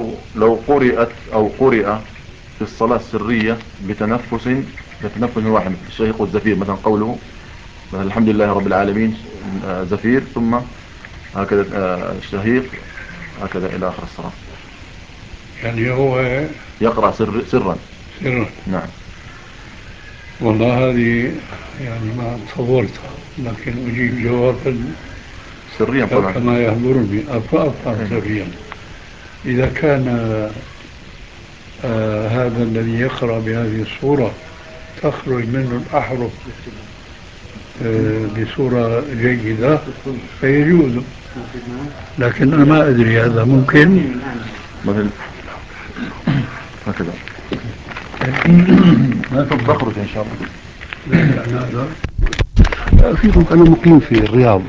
لو قرأت أو قرئ في الصلاة السرية بتنفس واحد، الشهيق والزفير، مثلا قوله مثلا الحمد لله رب العالمين زفير، ثم هكذا الشهيق، هكذا إلى آخر الصلاة. يعني هو يقرأ سرا. نعم. والله هذه يعني ما تصورتها، لكن أجيب جوابا سريا طبعا كما يهدرني أفهم سريا. إذا كان هذا الذي يقرأ بهذه الصورة تخرج منه الأحرف بصورة جيدة فيجوز، لكن أنا ما أدري هذا ممكن مثل هكذا. ما تخرج إن شاء الله. هذا أنا مقيم في الرياض.